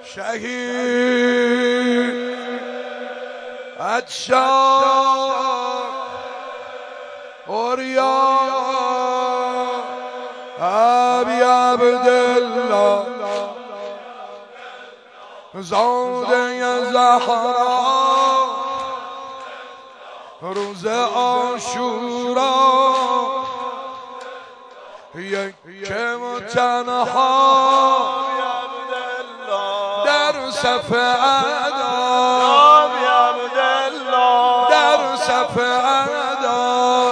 شهید عطشان اوریا ابی عبدالله زاده زهرا روز عاشورا یکم و تنها در صف اعدا در صف اعدا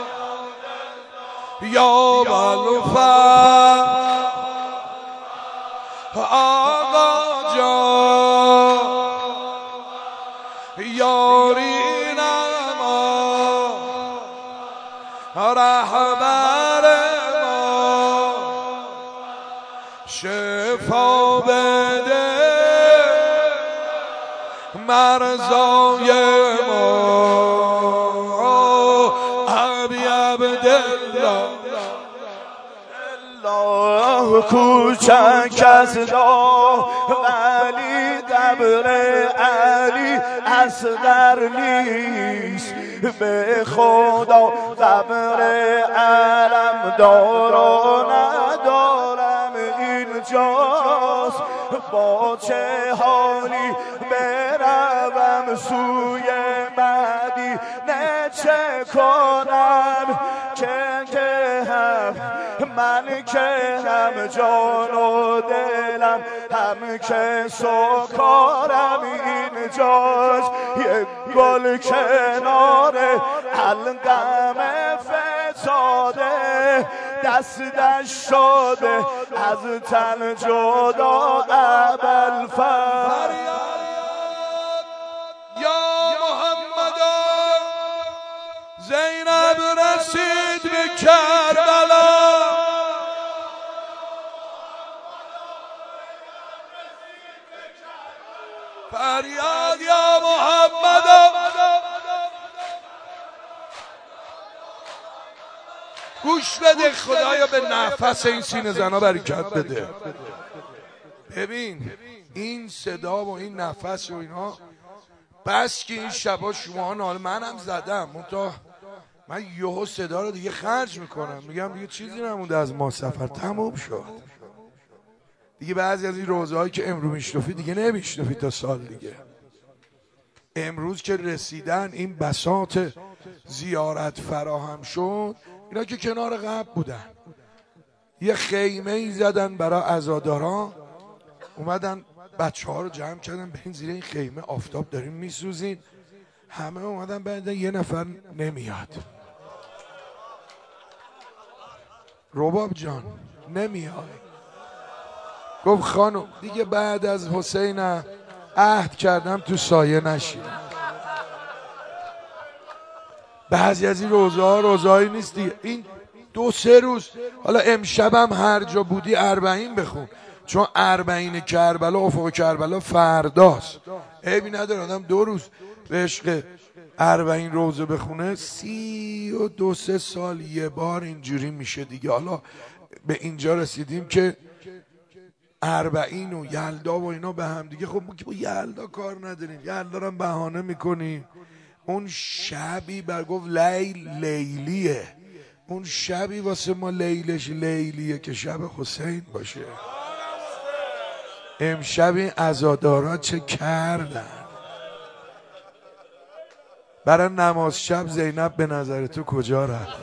یا بلوفا آقا جان یاری نما رهبر ما شفا بده مرزای ما ابی عبدالله الله کوچک از ولی قبر علی اصغر نیست به خدا قبر علم دار و ندارم اینجاست با چه حالی بروم سوی مدینه چه کنم من که هم جان و دلم هم که سکارم اینجاست یک گل کنار حلقم فتاده دستش شده از تن جدا ابوالفضل یا محمد زینب رسید به کربلا فریاد یا محمد گوش بده خدایا به نفس این سینه زنا برکت بده. ببین این صدا و این نفس و اینا بس که این شبا شما ناله منم زدم من یهو صدا رو دیگه خرج میکنم میگم دیگه چیزی نمونده از ما سفر تموم شد دیگه. بعضی از این روزهایی که امروز میشنفی دیگه نمیشنفی تا سال دیگه. امروز که رسیدن این بساط زیارت فراهم شد اینا که کنار قبل بودن یه خیمه ای زدن برای عزاداران اومدن بچه ها رو جمع کردن به این زیر این خیمه آفتاب داریم میسوزین همه اومدن بعد یه نفر نمیاد. رباب جان نمیاد. گفت خانم دیگه بعد از حسین عهد کردم تو سایه نشین. بعضی از این روزهایی نیست دیگه. این 2-3 روز حالا امشبم هر جا بودی 40 بخون چون 40 کربلا افق کربلا فرداست. عیبی نداره آدم 2 روز به عشق 40 روزه بخونه 32-33 سال یه بار اینجوری میشه دیگه. حالا به اینجا رسیدیم که 40 و یلدا و اینا به هم دیگه. خب ما که با یلدا کار نداریم یلدا رو بهانه میکنیم. اون شبی گفت لیلیه اون شبی واسه ما لیلش لیلیه که شب حسین باشه. امشب این عزادارا چه کردن برای نماز شب. زینب به نظر تو کجا رفت؟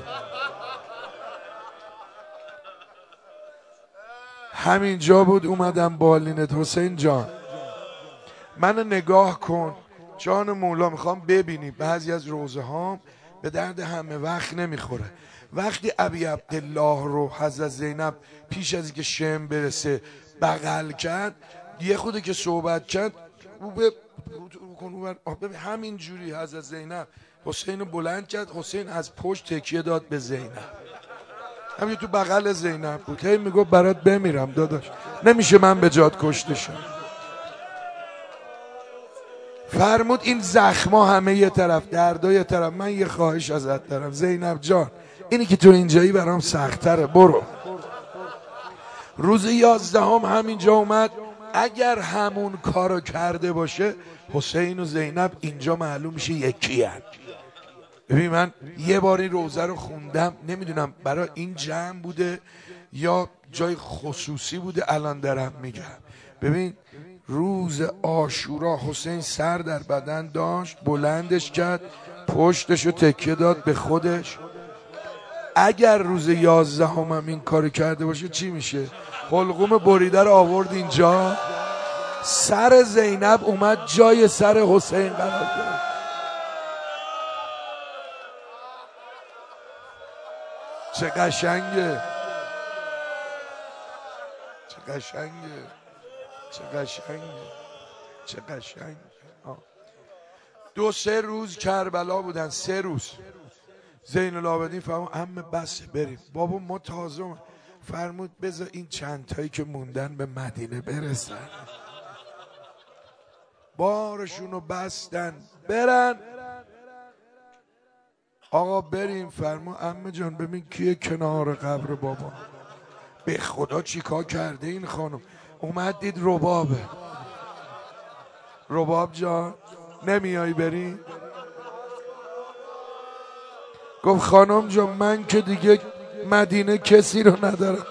همینجا بود اومدم بالینت. حسین جان من نگاه کن جان مولا میخوام ببینی بعضی از روزه ها به درد همه وقت نمیخوره. وقتی ابی عبدالله رو حضرت زینب پیش از اینکه شم برسه بغل کرد یه خوده که صحبت کرد همین جوری حضرت زینب حسین رو بلند کرد. حسین از پشت تکیه داد به زینب همین تو بغل زینب بود. هی میگفت برات بمیرم داداش نمیشه من به جات کشته شم. فرمود این زخما همه یه طرف دردا یه طرف. من یه خواهش ازت دارم زینب جان اینی که تو اینجایی برام سخت‌تره برو. روز 11 همینجا اومد اگر همون کارو کرده باشه حسین و زینب اینجا معلوم میشه یکی هست. ببین من یه بار این روزه رو خوندم، نمیدونم برای این جمع بوده یا جای خصوصی بوده، الان دارم میگم. ببین روز عاشورا حسین سر در بدن داشت، بلندش کرد، پشتشو تکیه داد به خودش. اگر روز 11 هم این کارو کرده باشه چی میشه؟ حلقوم بریده رو آورد اینجا، سر زینب اومد جای سر حسین قرار گرفت. چه قشنگه، چه قشنگه، چه قشنگه، چه قشنگه. 2-3 روز کربلا بودن، 3 روز. زین العابدین فرمود عمه بسه بریم. بابا ما تازه فرمود بذار این چند تایی که موندن به مدینه برسن. بارشونو بستن برن. آقا بریم. فرمود عمه جان ببین کیه کنار قبر بابا. به خدا چیکار کرده این خانم؟ اومد دید ربابه. رباب جان نمیایی بریم؟ گفت خانم جان من که دیگه مدینه کسی رو ندارم.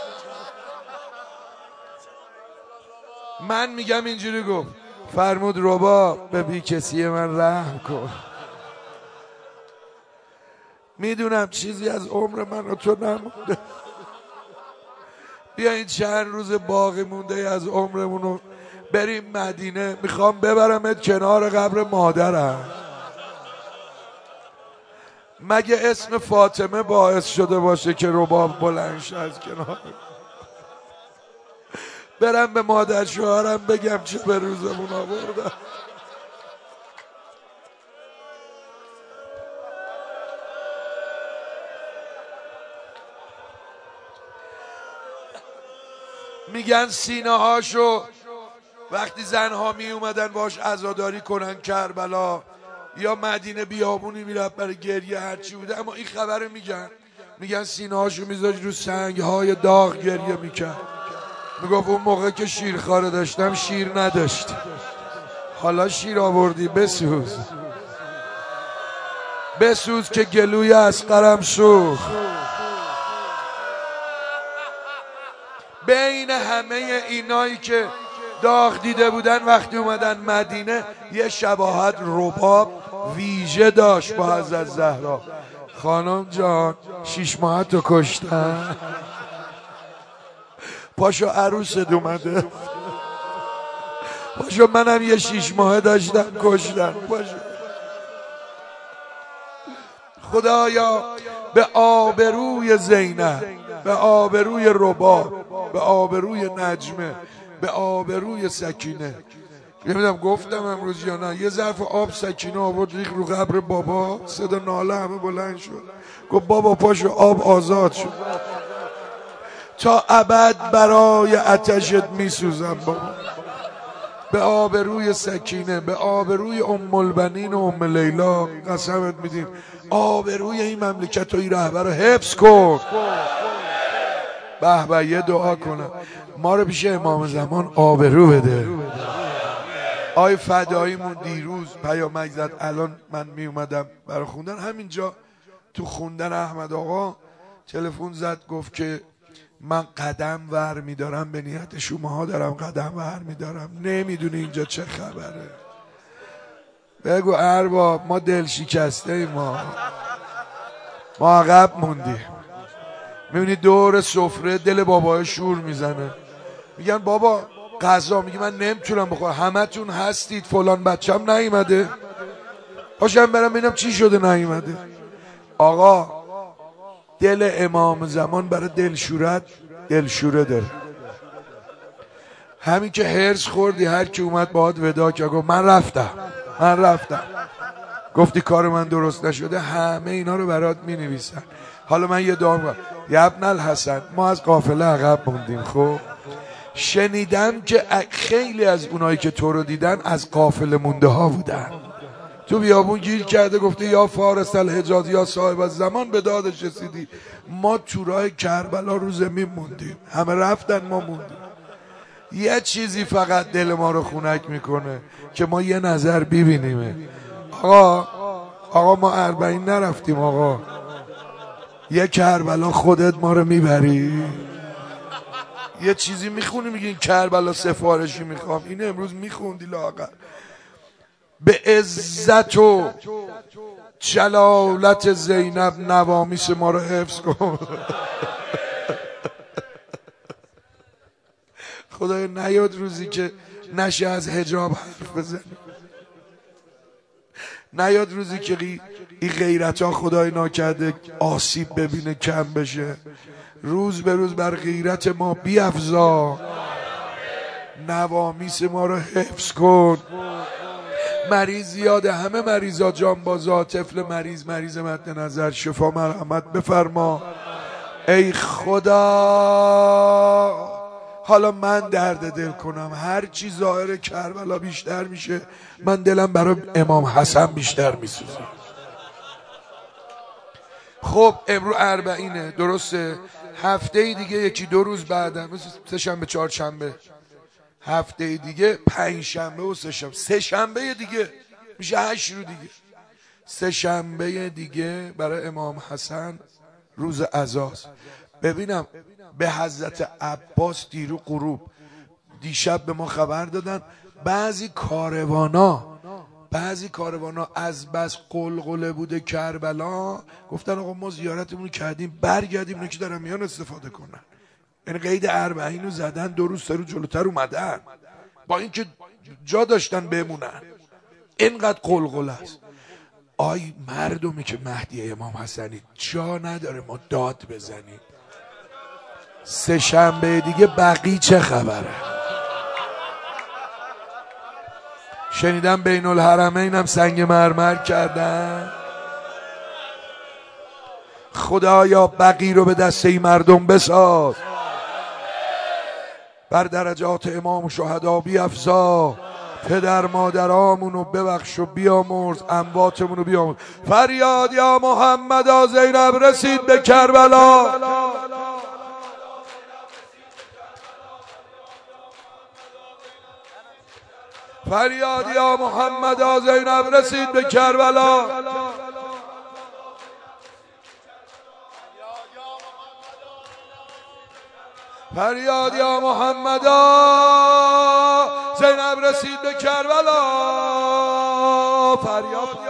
من میگم اینجوری گفت. فرمود رباب به بی کسی من رحم کن. میدونم چیزی از عمر من و تو نمونده، بیا این چند روز باقی مونده از عمرمونو بریم مدینه، میخوام ببرمت کنار قبر مادرم. مگه اسم فاطمه باعث شده باشه که رباب بلند شه از کنار؟ برم به مادر شوهرم بگم چه به روزمون آوردم. میگن سینه هاشو وقتی زنها می اومدن باش عزاداری کنن کربلا یا مدینه بیابونی میرفت برای گریه هرچی بوده، اما این خبر میگن سینه هاشو میذاشت رو سنگ های داغ گریه میکرد. میگفت اون موقع که شیرخواره داشتم شیر نداشت، حالا شیر آوردی بسوز، بسوز که گلوی اصغرم سوخت. بین همه اینایی که داغ دیده بودن وقتی اومدن مدینه یه شباهت رباب ویژه داشت با حضرت زهرا. خانم جان 6 ماهتو کشتن، پاشو عروست اومده، پاشو منم یه 6 ماه داشتم کشتن، پاشو. خدایا به آبروی زینب، به آبروی رباب، به آبروی نجمه، به آبروی سکینه، نمیدونم گفتم امروز یا نه، یه ظرف آب سکینه آورد ریخت رو قبر بابا، صدا ناله همه بلند شد. گفت بابا پاشو آب آزاد شد، تا ابد برای آتشت میسوزم بابا. به آبروی سکینه، به آبروی ام البنین و ام لیلا قسمت میدیم آبروی این مملکت و این رهبر رو حفظ کن. به به یه دعا کنم ما رو پیش امام زمان آبرو بده. آی فداییمون دیروز پیامک زد، الان من می اومدم برای خوندن، همینجا تو خوندن احمد آقا تلفن زد گفت که من قدم ور میدارم، به نیت شماها دارم قدم ور میدارم، نمیدونی اینجا چه خبره. بگو ارباب ما دل شکسته ایم، ما عقب موندیم. میبینی دور سفره دل بابای شور میزنه، میگن بابا غذا، میگه من نمیتونم بخورم، همه تون هستید، فلان بچم نیومده، باشم برم ببینم چی شده نیومده. آقا دل امام زمان برای دلشوره داره. همین که هرس خوردی هر کی اومد باهات ودا کرد گفت من رفتم، گفتی کار من درست نشده، همه اینا رو برات مینویسن. حالا من یه دعا میکنم، یا ابن الحسن ما از قافله عقب موندیم. خب شنیدم که خیلی از اونایی که تو رو دیدن از قافله مونده ها بودن، تو بیابون گیر کرده گفته یا فارس الحجاز یا صاحب الزمان به دادش رسیدی. ما تو راه کربلا رو زمین موندیم، همه رفتن ما موندیم. یه چیزی فقط دل ما رو خنک میکنه که ما یه نظر ببینیمه. آقا ما اربعین نرفتیم آقا، یه کربلا خودت ما رو میبری؟ یه چیزی میخونی میگین کربلا سفارشی میخوام، این امروز میخوندی لااقل به عزت و جلالت زینب نوامیس ما رو حفظ کن. خدای نیاد روزی که نشه از حجاب حرف بزنی، نیاد روزی که این غیرت ها خدای ناکرده آسیب ببینه کم بشه. روز به روز بر غیرت ما بیفزا، نوامیس ما رو حفظ کن. مریض زیاده، همه مریضا جانبازا، طفل مریض مد نظر، شفا مرحمت بفرما ای خدا. حالا من درد دل کنم، هر چی ظاهر کربلا بیشتر میشه من دلم برای امام حسن بیشتر میسوزه. خب امروز اربعینه، درسته؟ هفته دیگه یکی دو روز بعدم، سه شنبه چهار شنبه، هفته دیگه پنج شنبه و سه شنبه دیگه میشه 8 رو دیگه. سه شنبه دیگه برای امام حسن روز عزاست. ببینم به حضرت عباس دیرو غروب دیشب به ما خبر دادن بعضی کاروانا از بس قلقله بوده کربلا، گفتن آقا ما زیارتمون کردیم برگردیم، اینا که دارن میان استفاده کنن. یعنی قید اربعین رو زدن، 2 روز 3 روز جلوتر اومدن با اینکه جا داشتن بمونن. اینقدر قلقله است. آی مردمی که مهدی امام حسنی جا نداره ما داد بزنیم. سه شنبه دیگه بقی چه خبره؟ شنیدم بین الحرمین هم سنگ مرمر کردن. خدایا بقی رو به دست این مردم بساز، بر درجات امام و شهدا بیفزا، پدر مادرامونو ببخش و بیامرز، امواتمونو بیامرز. فریاد یا محمد زینب رسید به کربلا. فریاد یا محمد زینب رسید به کربلا. فریاد یا محمد زینب رسید به کربلا. فریاد